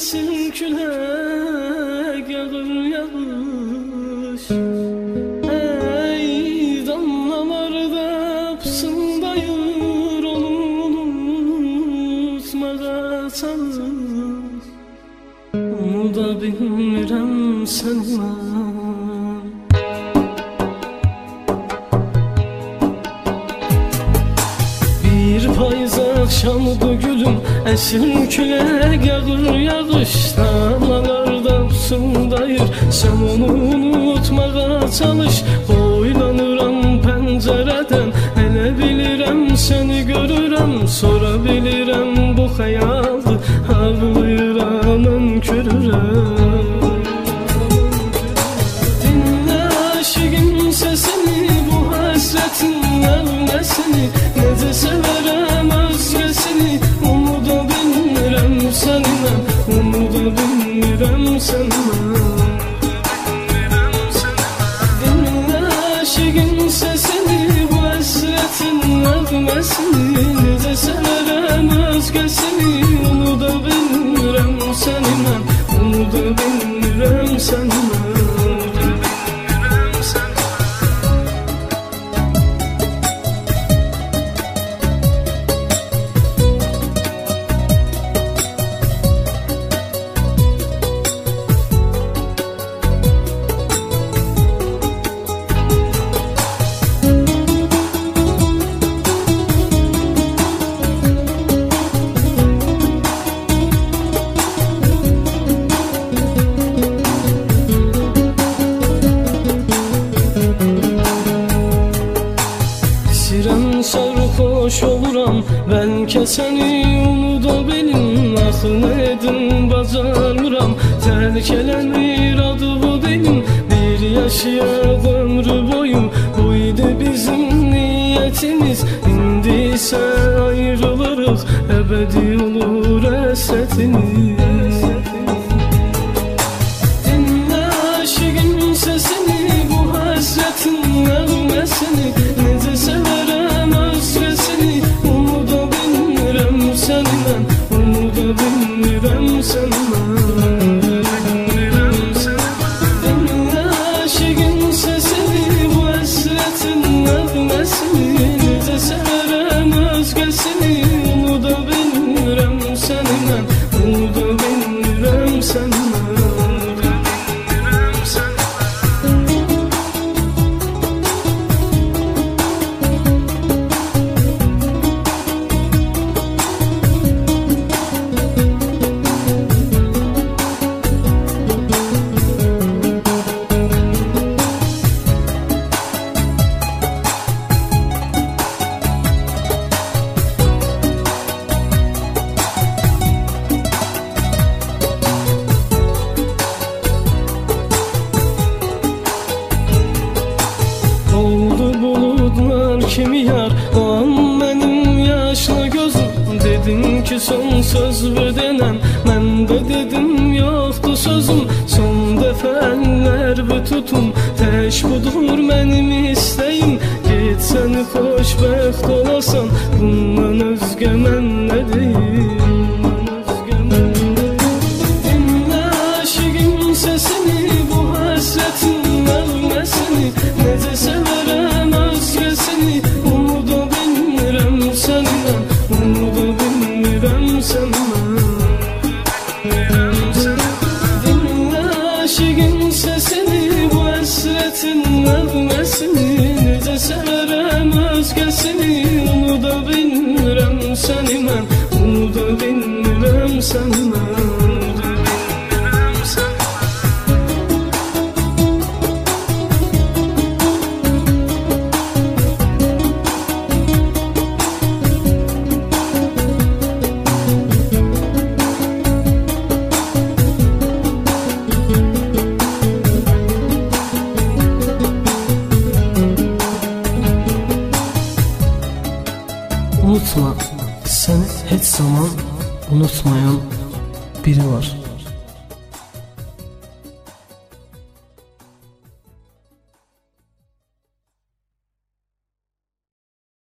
Esin külək yağır yağış, ey damlalarda pısıldayır, onu unutmağa çalış. Onu da bilmirəm səndən. Bir payız akşamdı gülüm, esin külək yağır yağış, damlalarda pısıldayır, sen onu unutmağa çalış. Boylanıram pəncərədən, elə bilirəm səni görürəm, sonra bilirəm bu xəyaldı, ağlayıram önkürürəm. Dinlə aşığın səsini, bu həsrətin nəğməsini, necə sevərəm özgəsini, onu da bilmirəm səni mən, onu da bilmirəm səni mən. Dinlə aşığın səsini, bu həsrətin nəğməsini, necə sevərəm özgəsini, onu da bilmirəm səni mən, onu da bilmirəm səni mən. Sarhoş oluram, bəlkə səni unuda bilim, axı nə edim bacarmıram, tərk eləmir adığı dilim. Bir yaşayaq ömrü boyu, bu idi bizim niyyətimiz, indi isə ayrılırıq, əbədi olur həsrətimiz. Dinlə aşığın səsini, bu həsrətin nəğməsini, necə sevərəm özgəsini, onu da bilmirəm səni mən, onu da bilmirəm səni mən. Dinlə aşığın səsini, bu həsrətin nəğməsini, necə sevərəm özgəsini, onu da bilmirəm səni mən, onu da bilmirəm səni mən. Kimi yar, o an mənim yaşlı gözüm, dedin ki son söz bir denən, mən də dedim yoxdur sözüm, son dəfə əllər bir tutum, tək budur mənim istəyim, get səni xoşbəxt olasan, bundan özgə mən nə deyim. Dinlə aşığın səsini, bu həsrətin nəğməsini, necə sevərəm özgəsini, onu da bilmirəm səni mən, onu da bilmirəm səni mən. Dinlə aşığın səsini, bu həsrətin nəğməsini, necə sevərəm özgəsini, onu da bilmirəm səni mən, onu da bilmirəm səni mən. Unutma, səni heç zaman unutmayan biri var.